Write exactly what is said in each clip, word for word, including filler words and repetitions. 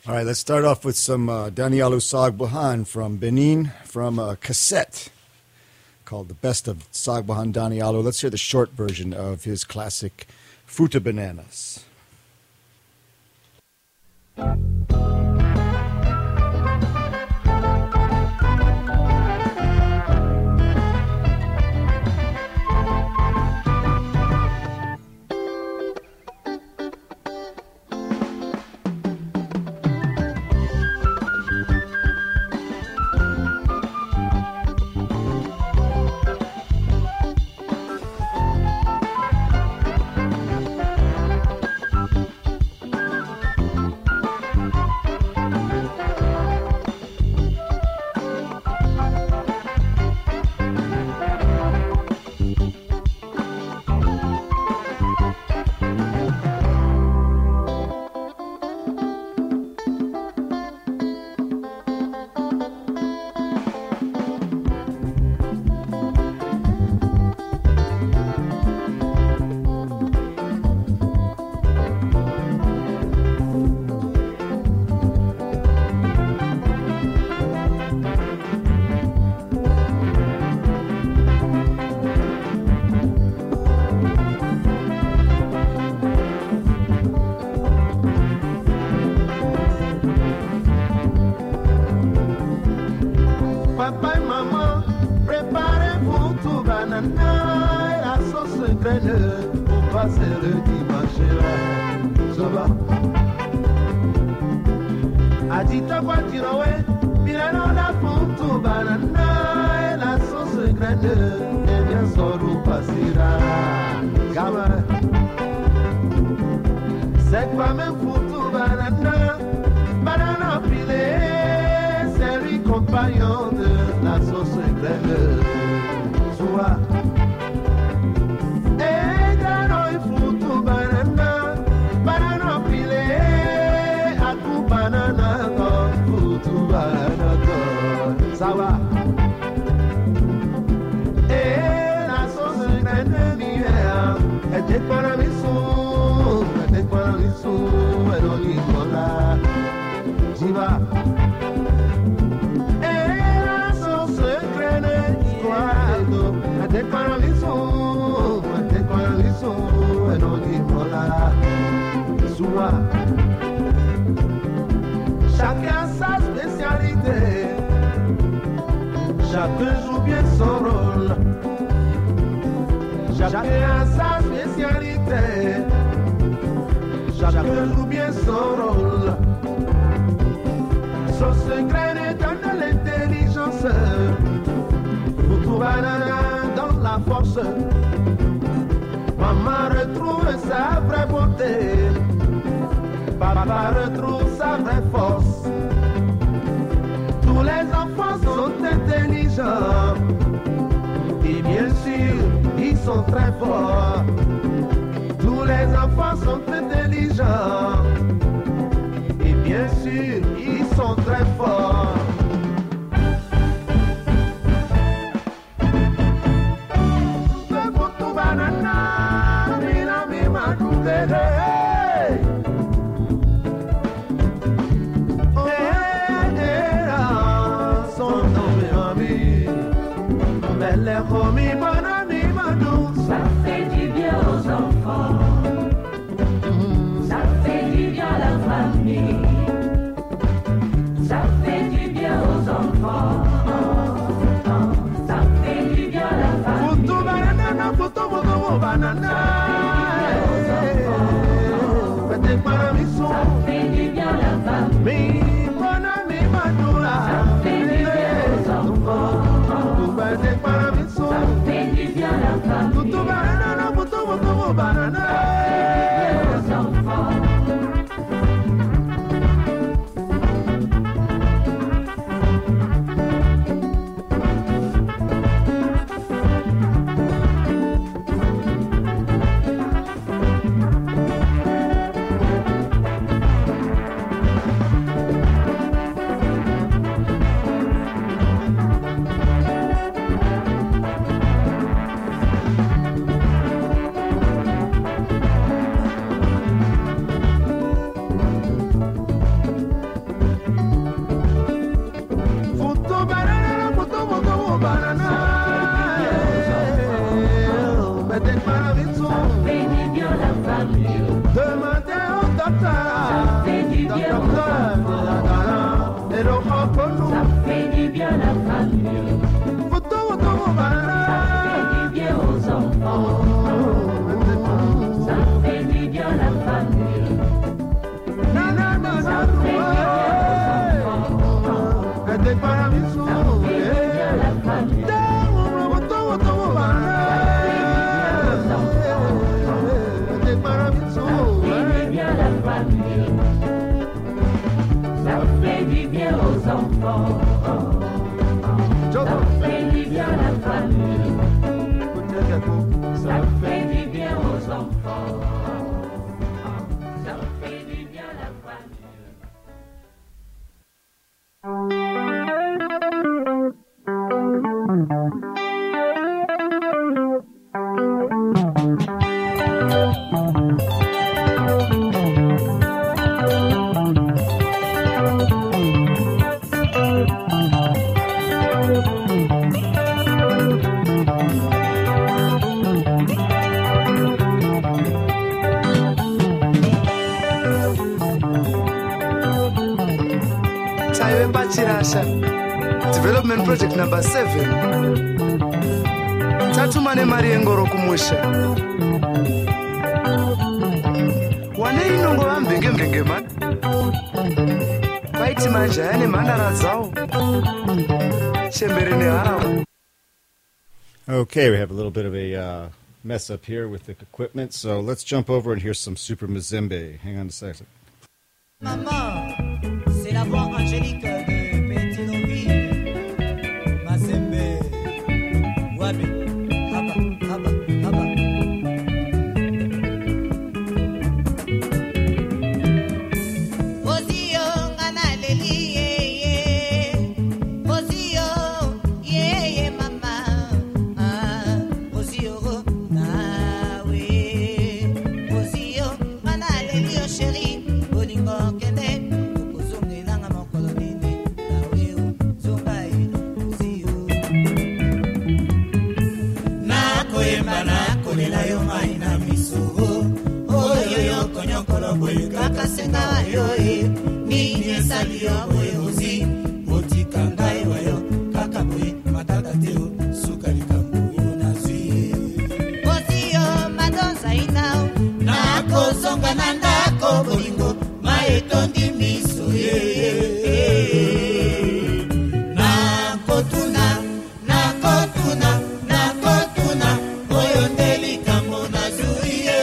All right, let's start off with some uh, Danialo Sagbahan from Benin from a cassette called The Best of Sagbahan Danialo. Let's hear the short version of his classic Fruta Bananas. Chacun sa spécialité, chacun joue bien son rôle. Chacun a sa spécialité, chacun joue bien son rôle. Son secret n'est dans l'intelligence, Fruta Banana dans la force. Maman retrouve sa vraie beauté, papa retrouve sa vraie force. Tous les enfants sont intelligents et bien sûr ils sont très forts. Tous les enfants sont intelligents et bien sûr ils sont très forts. Fruta Banana, mina mi madugere. Ça fait du bien aux enfants, ça fait du bien à la famille, ça fait du bien aux enfants, ça fait du bien à la famille. Fruta Banana, Fruta Banana, ça fait du bien à la famille, ça fait du bien aux enfants. Ça fait du bien à la famille, Fruta Banana, Fruta Banana, aux enfants. Ça fait du bien aux enfants. Ça fait du bien à la famille. Ça fait du bien aux enfants. Ça fait du bien à la famille. Ça fait du bien aux enfants. Ça fait du bien à la famille. Ça fait du bien aux enfants. Ça fait du bien à la famille. Ça fait du bien aux enfants. Ça fait du bien à la famille. Development project number seven. Tatumane mari engoro kumusha. Wane inongo vambenge mbenge man. Vaiti manja yane mandara zao. Shembere ne harawa. Okay, we have a little bit of a uh, mess up here with the equipment, so let's jump over and hear some Super Mazembe. Hang on a second. Maman, c'est la voix angélique de Pétinoville. Mazembe, Wabi, Haba, Haba, Haba. Ozio, Analeli, Ozio, yeah, yeah, mama. Ah, Ozio, nawe. Ozio, Analeli, oh chérie. Bolingo, Kende, Ozongi, Langa, Mokolonini, nawe, Zongai, Ozio. Nakoyemba, nakolela yo mai na miso. Oyo yo konyokolo boye kaka senga yo e. Nini esali yo boye ozi. Otika ngai wa yo kaka boye matata teo suka likambo yo nazi. Ozio madonza inao. Nakozonga na ndako bolingo maetondi miso ye. Nakotuna, nakotuna, nakotuna. Oyo ndeli kambo na zuye.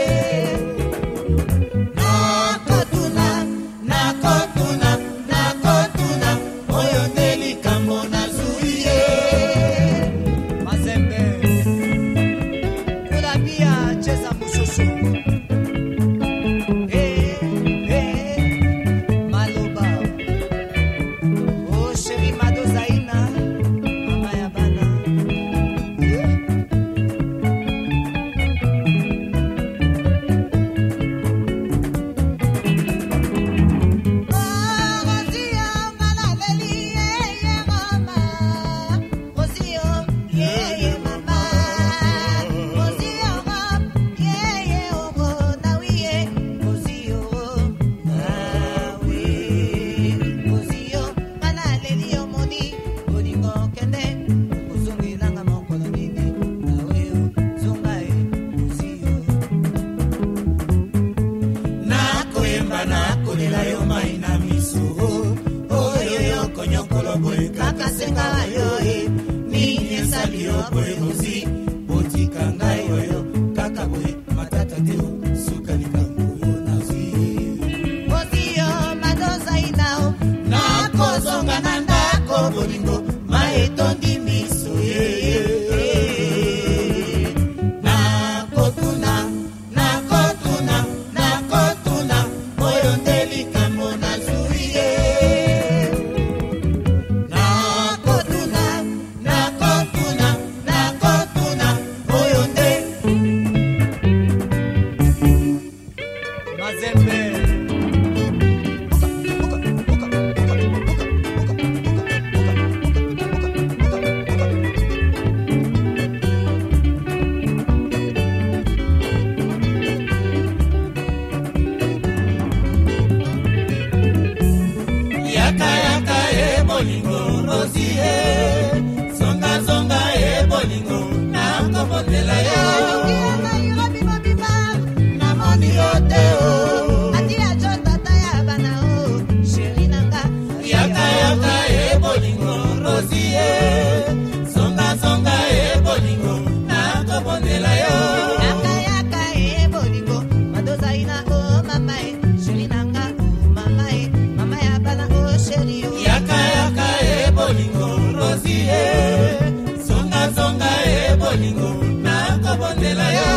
Nakotuna, nakotuna, nakotuna. Oyo ndeli kambo na zuye. Mazembe, kula bia cheza mushushu. Eh, eh, Maloba. Oh chérie Mado Zaina, mama ya bana. Nakoyemba nakolela yo mai na miso. Oyo yo konyokolo boye kaka senga yo e. Nini esali yo boye ozi. Otika ngai wa yo kaka boye matata teo suka likambo yo nazi. Ozio madoza inao. Nakozonga na ndako bolingo maetondi miso ye. Nakotuna, nakotuna, nakotuna. Oyo ndeli kambo na zuye. Nakotuna, nakotuna, nakotuna. Oyo ndeli Mazembe. Oka, oka, oka, oka, oka, oka, oka, oka, oka. rosie zonga zonga e bolingo na kobondela yo na moni yote o atia jota ya bana o chéri nanga yaka yaka e bolingo rosie zonga zonga e bolingo na kobondela yo yaka yaka e bolingo madoza ina o mama e chéri nanga o mama e mama ya bana o chéri o yaka yaka e bolingo rosie zonga zonga e bolingo na kobondela yo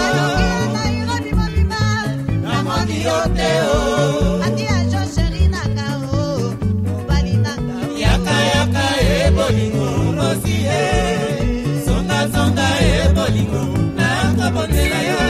na moni yote o atia jo chéri nanga o mobali nanga yaka yaka e bolingo rosie zonga zonga e bolingo na kobondela yo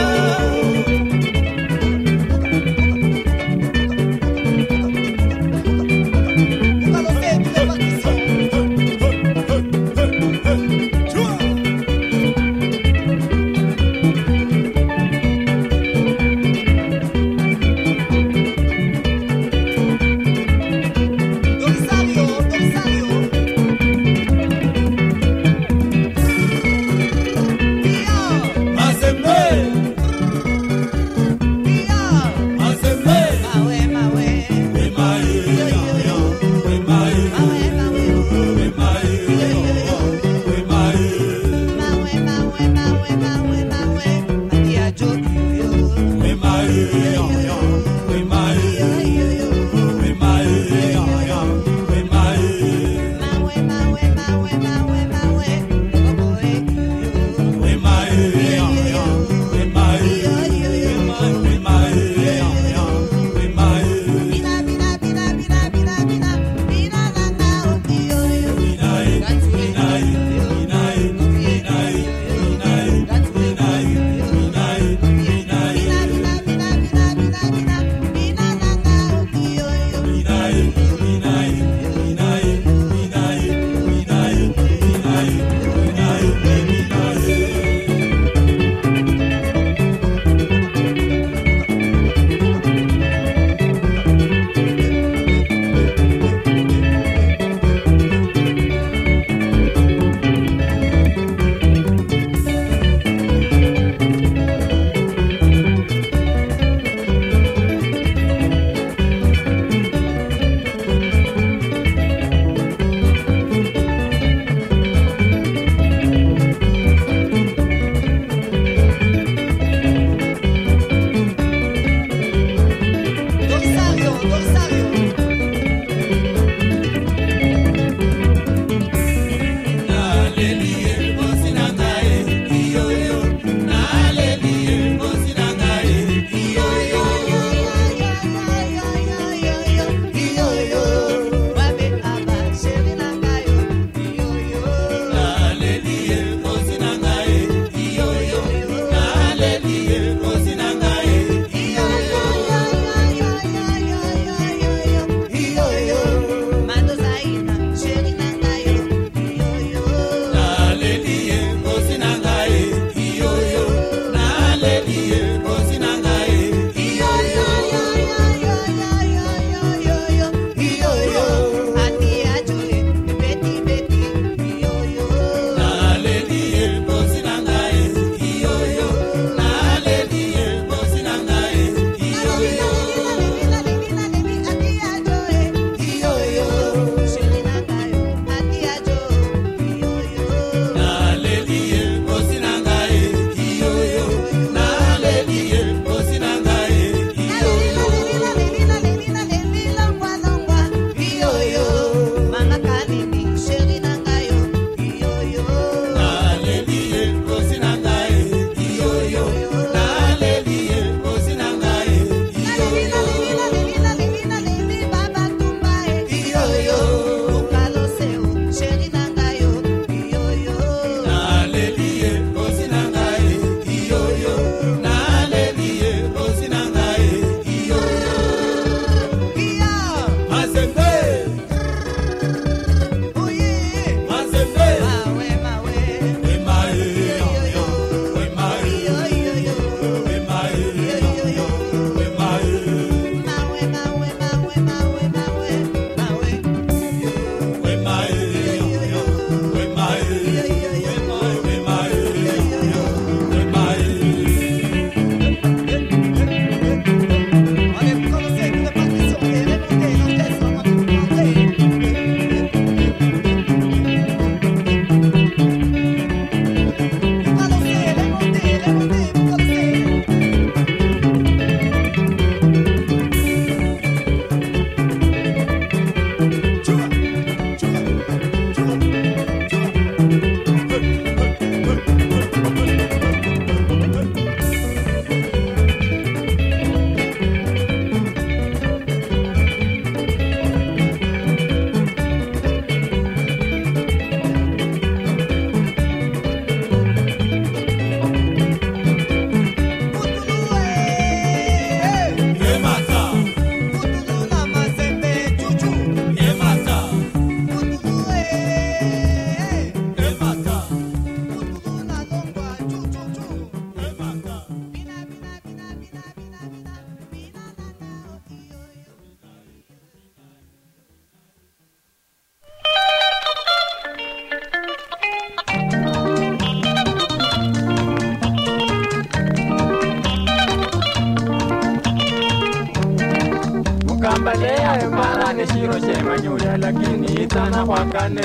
parane shiro shema nyuya lakini itana kwa kane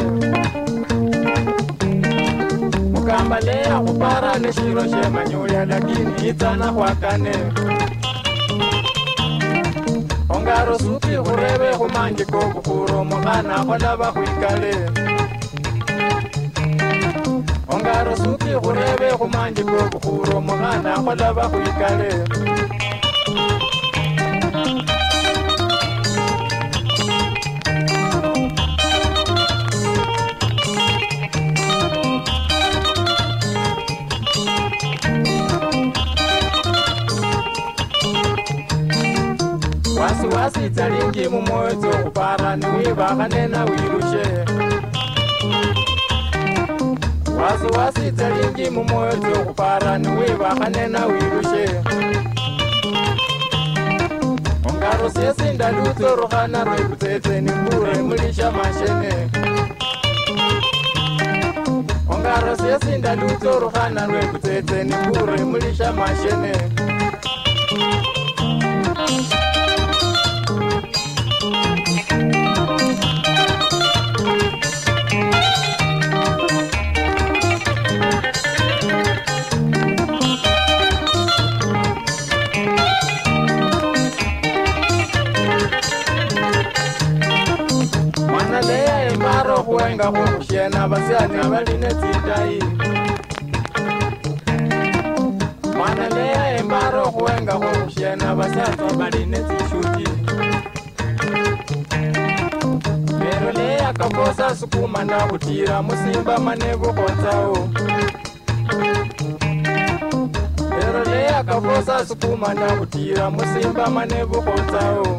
Mukamba lea kuparane shiro shema nyuya lakini itana kwa kane Ongaro suki kurebe kumanji kukuro mukana kolaba kuikale Ongaro suki kurebe kumanji kukuro mukana kolaba kuikale Wasi wasi talingi mumozo kupara ni wibakane na wirushe Wasi wasi talingi mumozo kupara ni wibakane na wirushe Ongaro sesi ndaluto rohana roibutete ni mbure mulisha mashene Ongaro sesi ndaluto rohana roibutete ni mbure mulisha mashene Kuenga kushena basiani abaline titai Manalea embaro kuenga kushena basiani abaline tishuti Pero lea kakosa sukuma na kutira musimba manevu kotao Pero lea kakosa sukuma na kutira musimba manevu kotao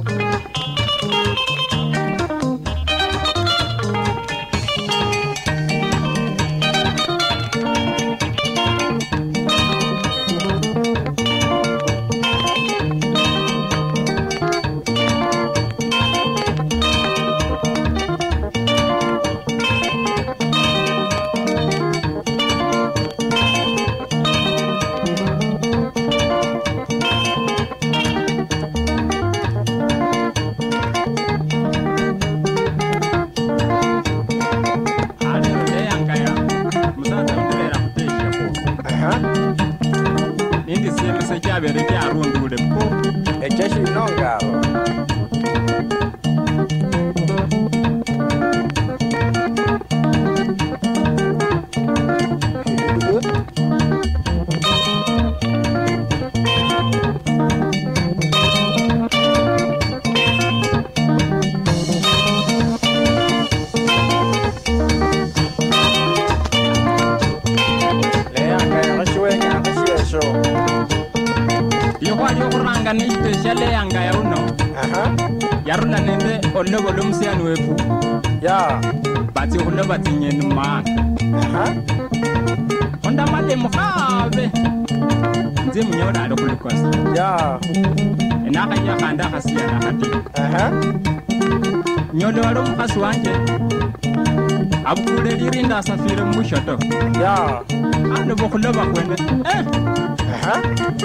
Ono bolum sian wefu ya bati ono bati nyen ma aha onda male mukhabe nze munyoda ndo kulikos ya ena kanya kanda khasiya na khati aha nyodo walo mukhasu wanje abukule lirinda safire mushoto ya ando bokulo bakwende eh aha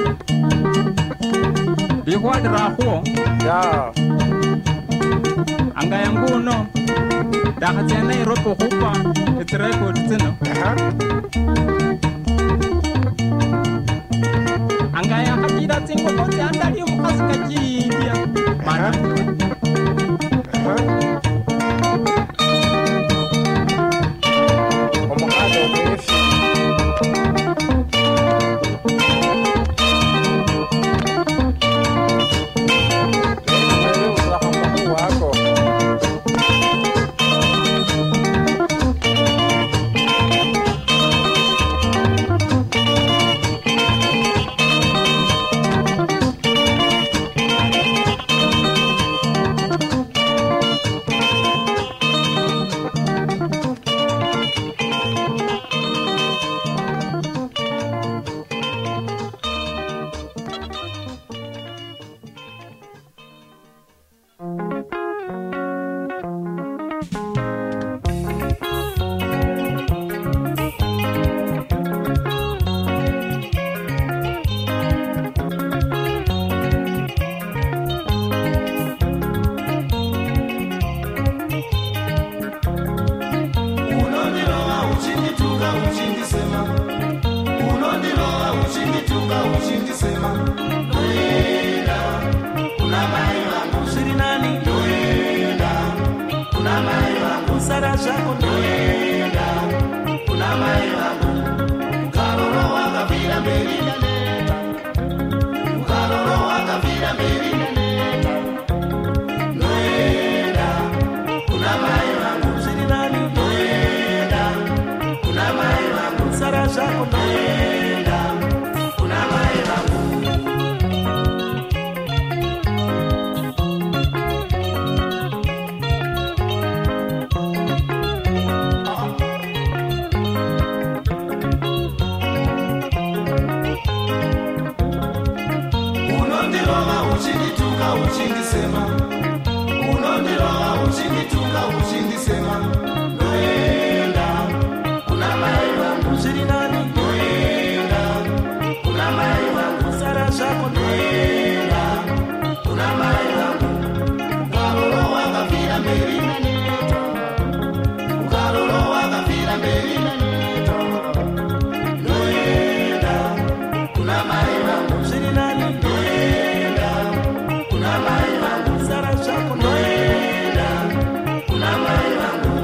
dikwadra kho ya Anga yangu no Dakatiana Europe kupa Etreko tino Anga ya hakida tingo kote andali umkasika jidia Mana Omukado mwifi sara zako noenda kuna mai wangu karoro wakavira mberi naneta karoro wakavira mberi naneta noenda kuna mai wangu ziri nani noenda kuna mai wangu sara zako noenda kuna mai wangu uchindisema unondiroga uchindituka uchindisema noenda kuna mai wangu ziri nani noenda kuna mai wangu sara zako noenda kuna mai wangu ukaroro wakavira mberi naneta ukaroro wakavira mberi naneta noenda kuna mai wangu ziri nani mai wangu sara zako noenda kuna mai wangu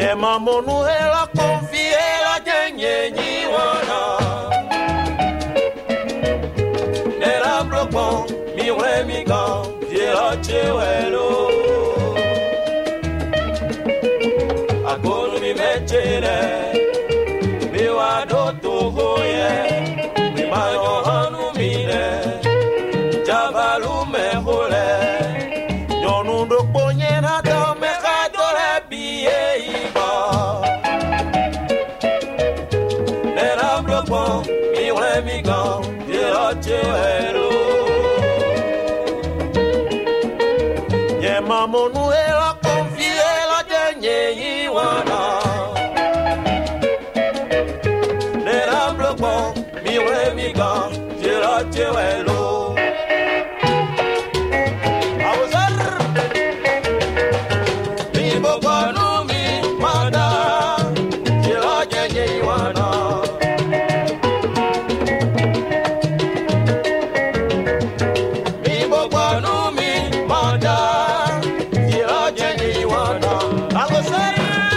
Nyema monu hela konfiela genyenyi wana Nera blokon miwe migan Fiela chewelo Akono mi mechele Mi wado togoye Mi mayo hanu mire Javalu me hole Nyonu do ponye na do me kadole biye iba Nera blokon mi wle mi gan Fiela chewelo Nyema monu hela konfiela genye iwana Nera blokon mi wle mi gan Fiela chewelo Awazar Mi bogwanu mi mada Fiela genye iwana Mi bogwanu mi mada Fiela genye iwana Awazar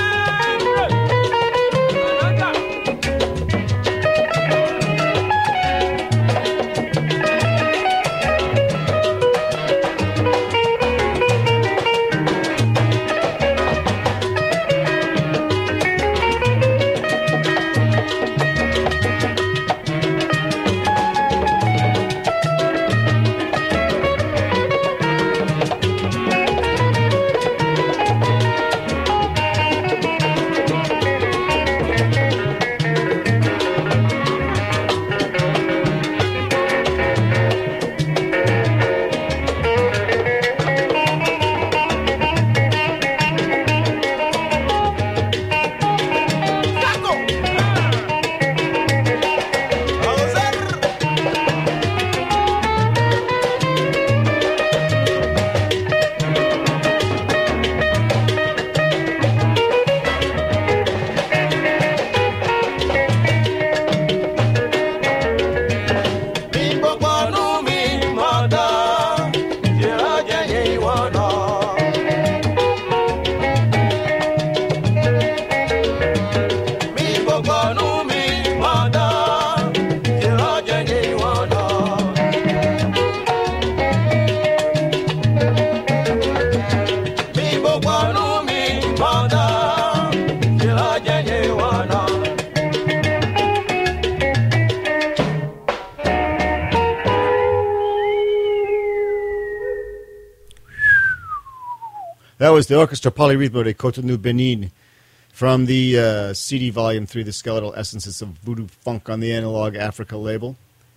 That was the Orchestra Polyrhythmo de Cotonou, Benin, from the uh, C D Volume three, The Skeletal Essences of Voodoo Funk on the Analog Africa label.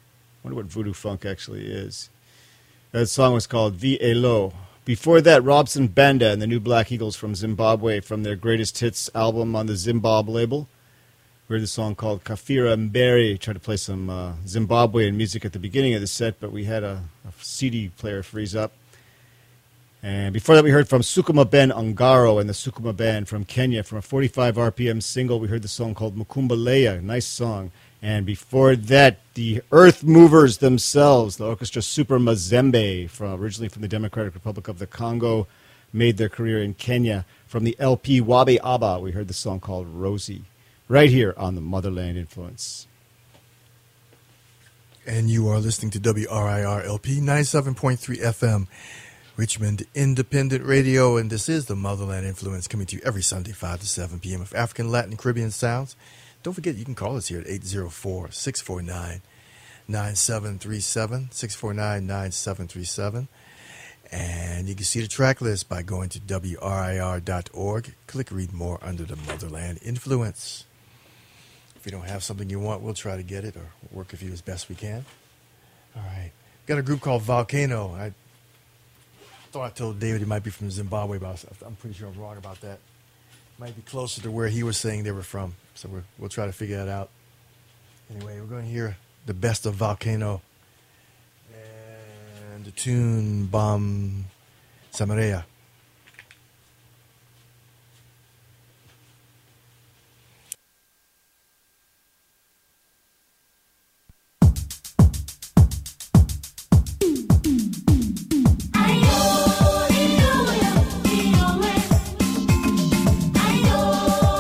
I wonder what Voodoo Funk actually is. That song was called V A L O. Before that, Robson Banda and the New Black Eagles from Zimbabwe from their Greatest Hits album on the Zimbab label. We heard a song called Kafira Mberi. Tried to play some uh, Zimbabwean music at the beginning of the set, but we had a, a C D player freeze up. And before that, we heard from Sukuma Ben Ongaro and the Sukuma Band from Kenya. From a forty-five R P M single, we heard the song called Mukumbaleya. Nice song. And before that, the Earth Movers themselves, the Orchestra Super Mazembe, from, originally from the Democratic Republic of the Congo, made their career in Kenya. From the L P Wabe Aba, we heard the song called Rosie. Right here on the Motherland Influence. And you are listening to W R I R L P ninety-seven point three F M. Richmond Independent Radio, and this is the Motherland Influence, coming to you every Sunday, five to seven p.m. of African, Latin, Caribbean sounds. Don't forget, you can call us here at eight zero four, six four nine, nine seven three seven, six four nine, nine seven three seven. And you can see the track list by going to W R I R dot org. Click Read More under the Motherland Influence. If you don't have something you want, we'll try to get it or work with you as best we can. All right. Got a group called Volcano. I thought I told David he might be from Zimbabwe, but I'm pretty sure I'm wrong about that. Might be closer to where he was saying they were from, so we're, we'll try to figure that out. Anyway, we're going to hear the best of Volcano and the tune Bam Samaria. I know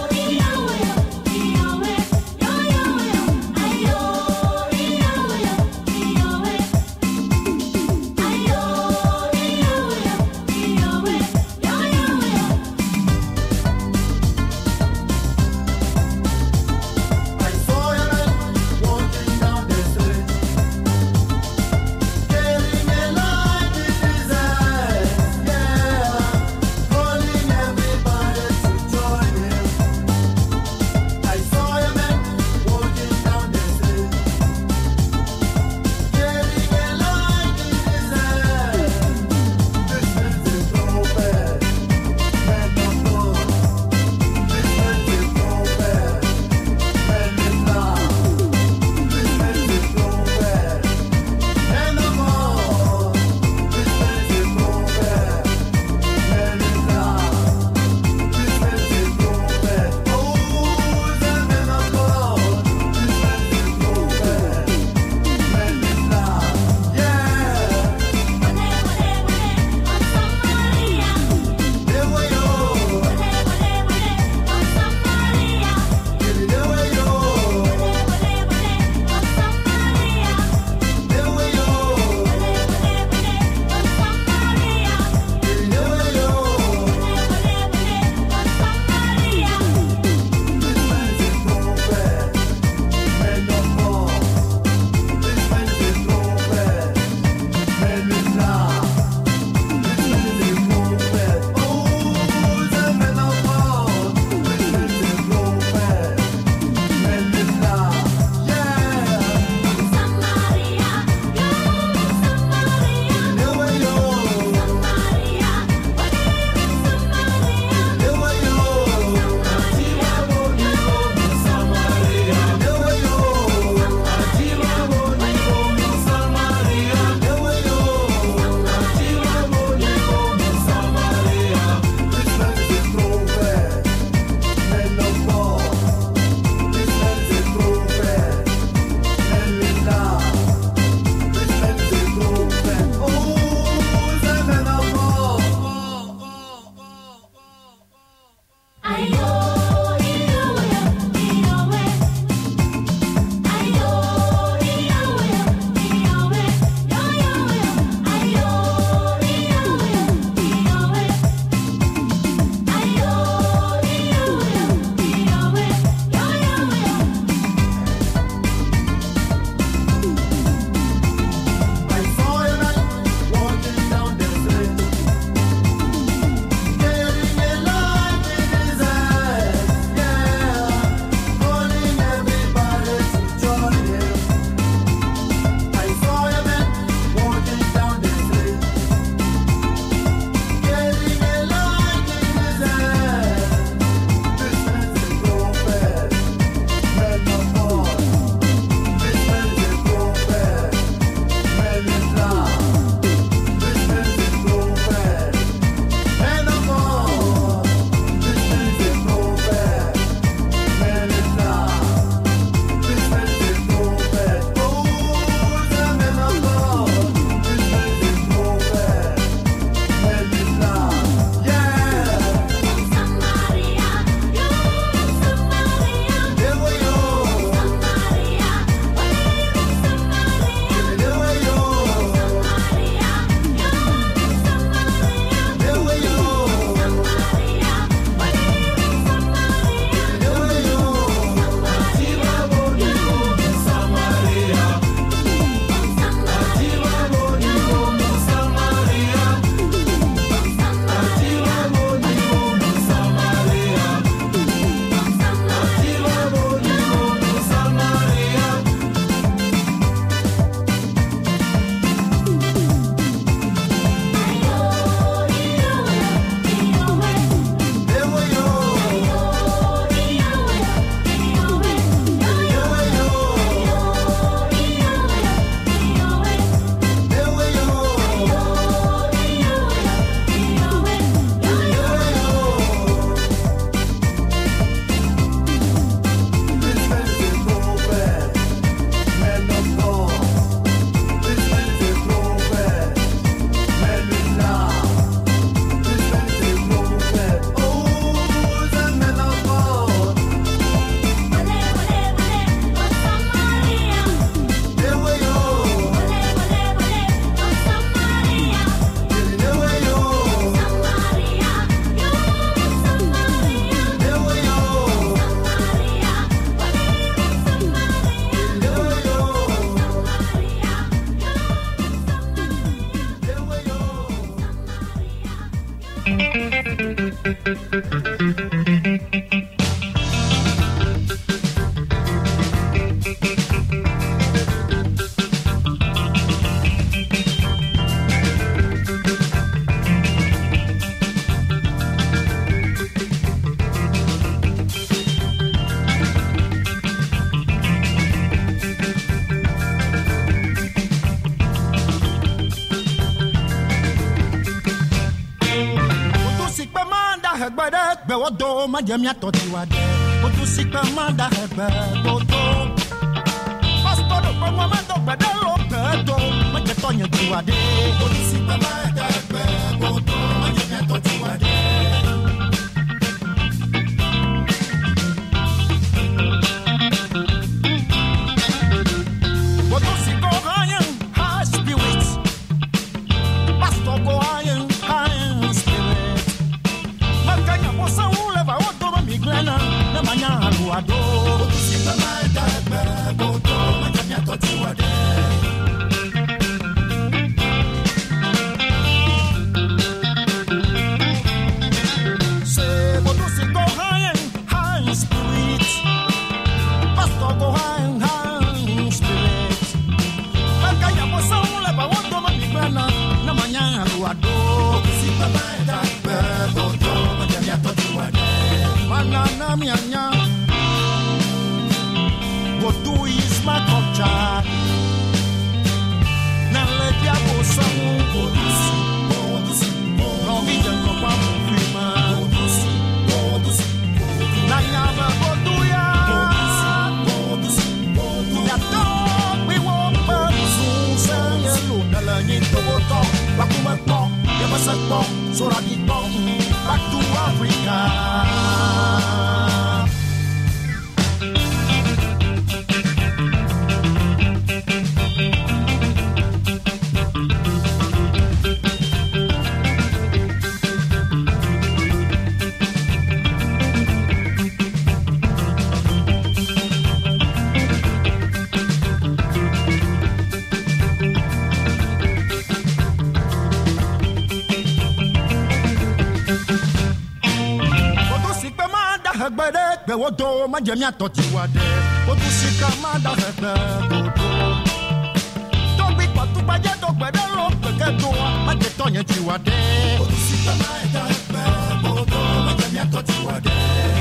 wodo majamia totiwade otusika manda hebe bodo pastor do mama do gbedelo pedo majetonya tiwade otusika manda hebe bodo majamia totiwade otusika high high spirit pastor go high high spirit makanya bosa uleva wodo miglena na manya aluado otusika manda hebe bodo majamia totiwade Mianya, what do is my culture? Now let ya go some bonus, bonus, no vision of one bonus, bonus, Nayama Boduya, bonus, bonus, ya dog, we won't bonus, say hello, Nalanito, Bakumato, Yamasato, Soradito, back to Africa. Be wodo majamia totiwade otusika manda hebe bodo Tobi patu baje do gbedelo pekedo majetonya tiwade otusika manda hebe bodo majamia totiwade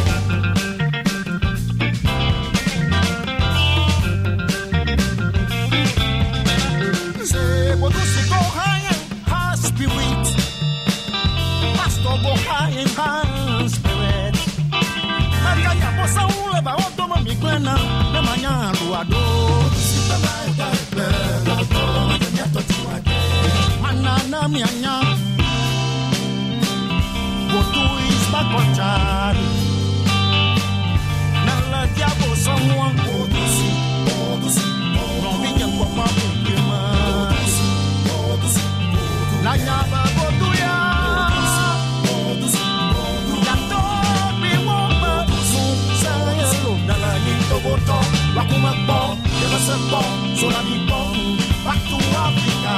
Se otusika high high spirit pastor go high high spirit Kaya bosa uleva wodo miglena na manya aluado sita maida be wodo majamia totiwade manana mianya wodo is bakochari na la diabo someone wodo si wodo si no minya kwa mabukema wodo si na nyaba wodo ya wodo si ya to Boto, Bakumato, Yevasembo, Solanipo, back to Africa.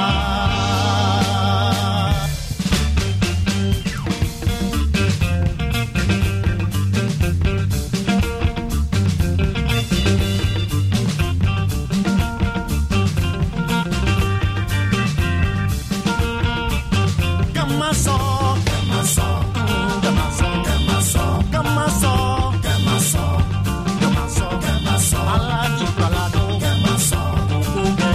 Gamaso, Gamaso, Gamaso, Gamaso, Gamaso, Gamaso. Aladi palado, Gamaso,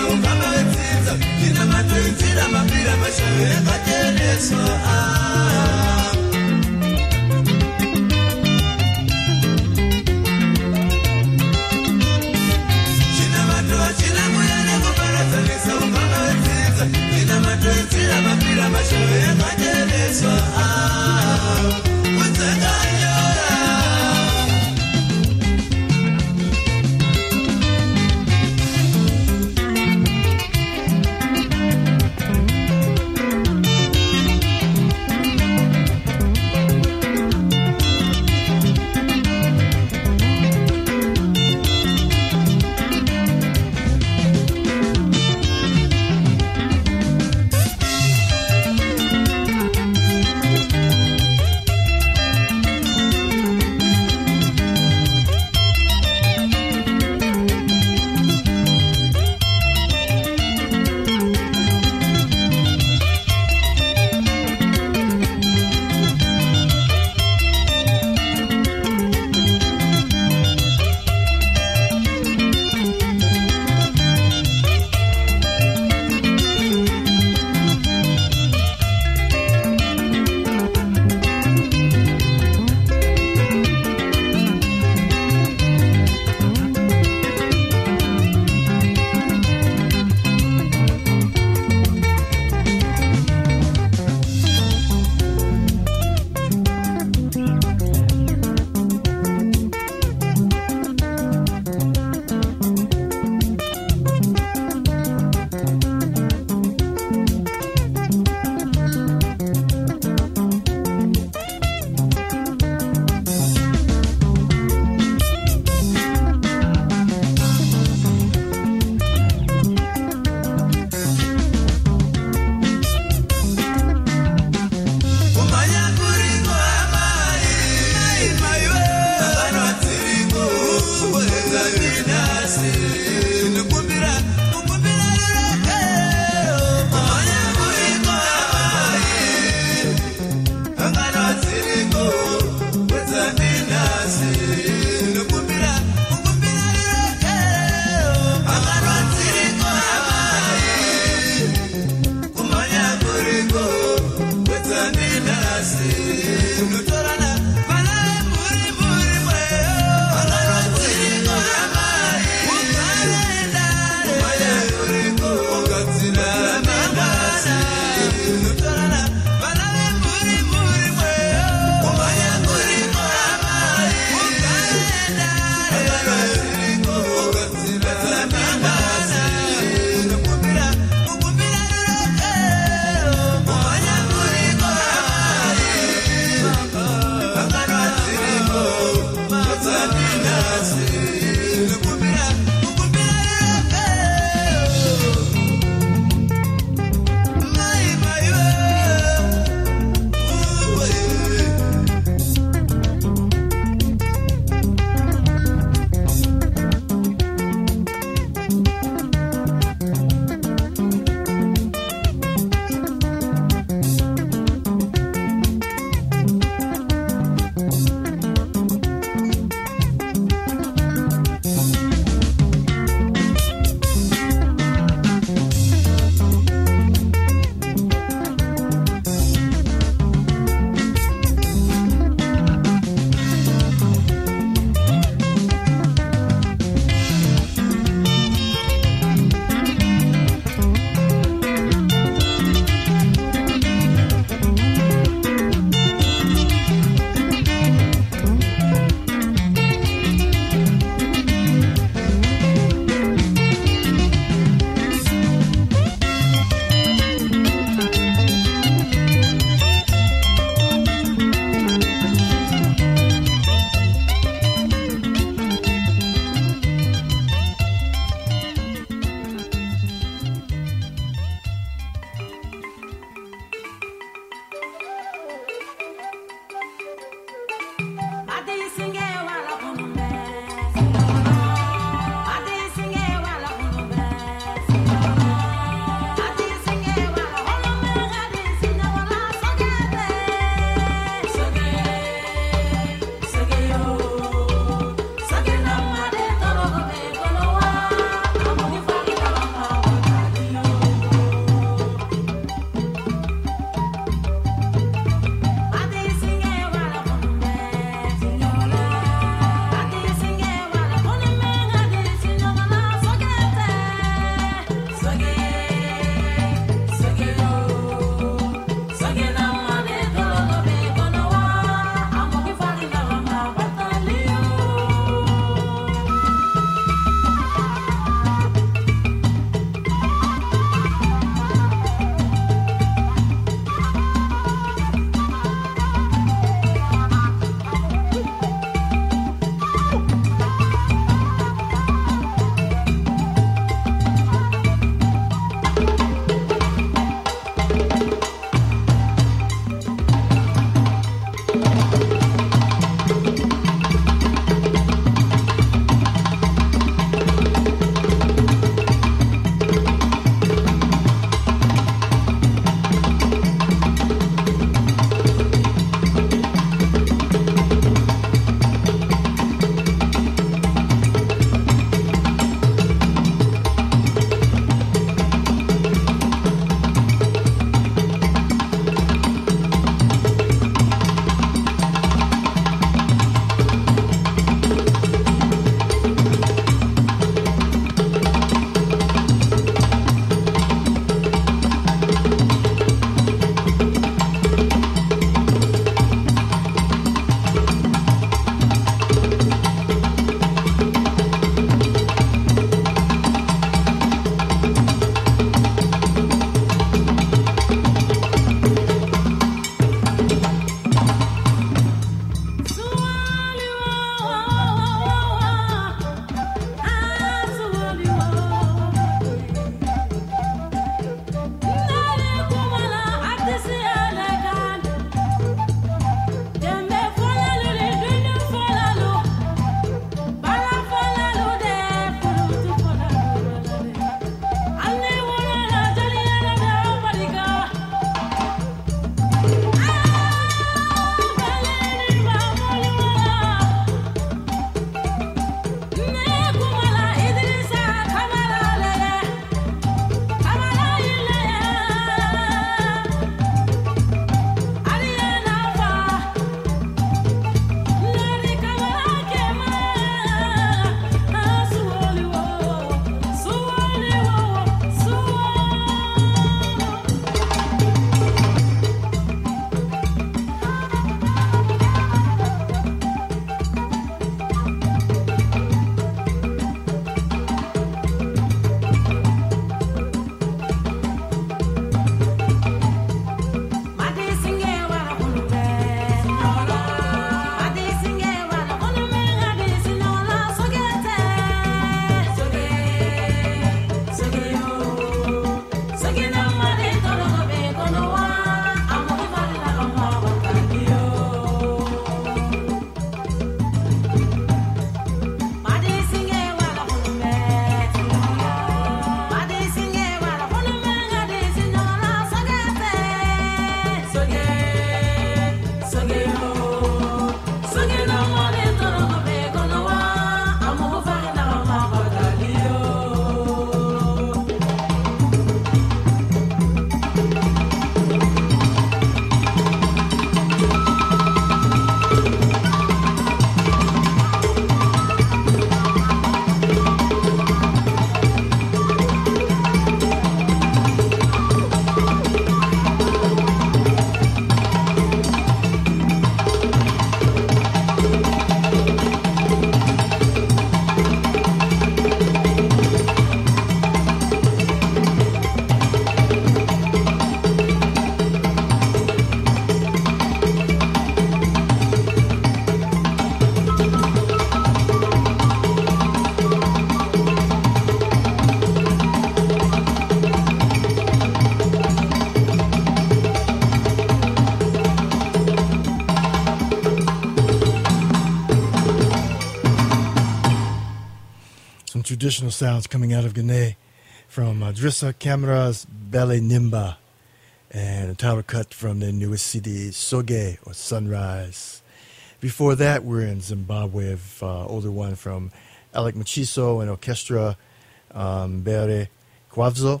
traditional sounds coming out of Guinea from uh, Drissa Camara's Bele Nimba, and a title cut from their newest C D, Soge, or Sunrise. Before that, we're in Zimbabwe, of uh, older one from Alec Machiso and Orchestra, um, Bere Quavzo,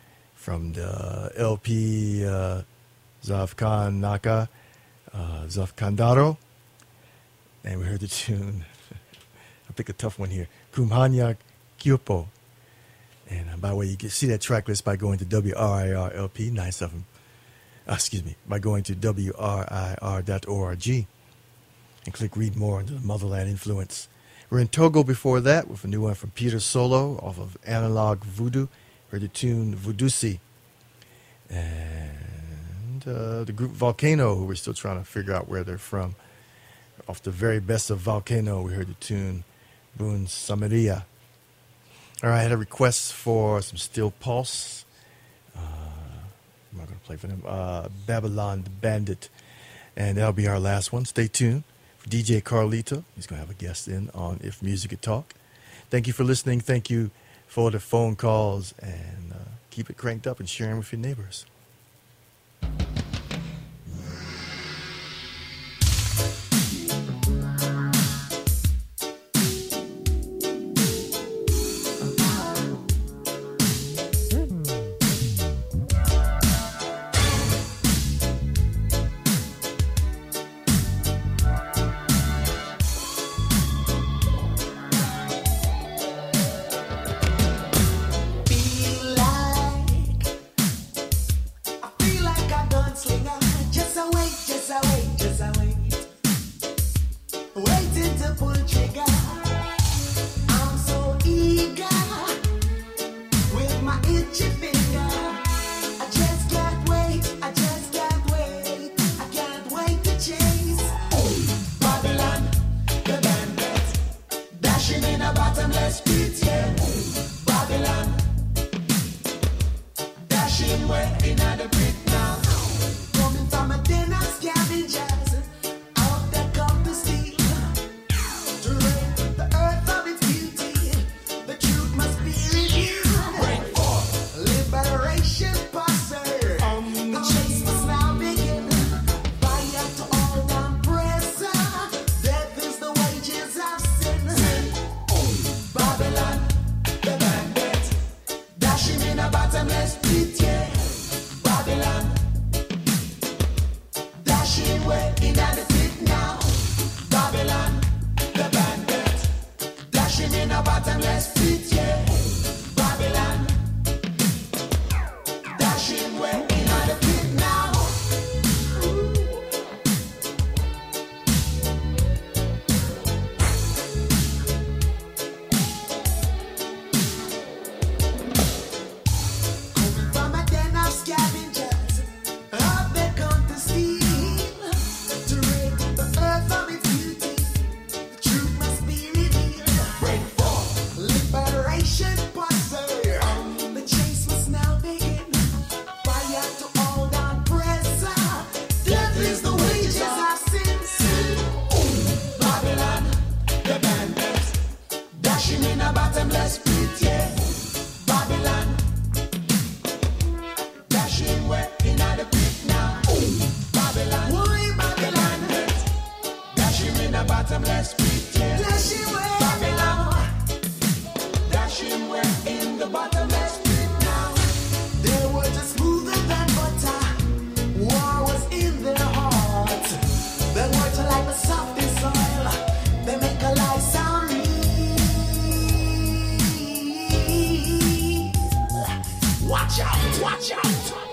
from the L P uh, Zavkan Naka, uh, Zavkandaro. And we heard the tune, I'll pick a tough one here, Kumhanya Kyopo. And uh, by the way, you can see that track list by going to W R I R L P ninety-seven. Uh, excuse me, by going to W R I R dot org and click read more into the Motherland Influence. We're in Togo before that with a new one from Peter Solo off of Analog Voodoo. Heard the tune Voodoosi. And uh, the group Volcano, who we're still trying to figure out where they're from. Off the very best of Volcano, we heard the tune Boon Samaria. All right, I had a request for some Steel Pulse. Uh, I'm not going to play for them. Uh, Babylon the Bandit. And that'll be our last one. Stay tuned for D J Carlito. He's going to have a guest in on If Music Could Talk. Thank you for listening. Thank you for the phone calls. And uh, keep it cranked up and sharing with your neighbors. Watch out, watch out.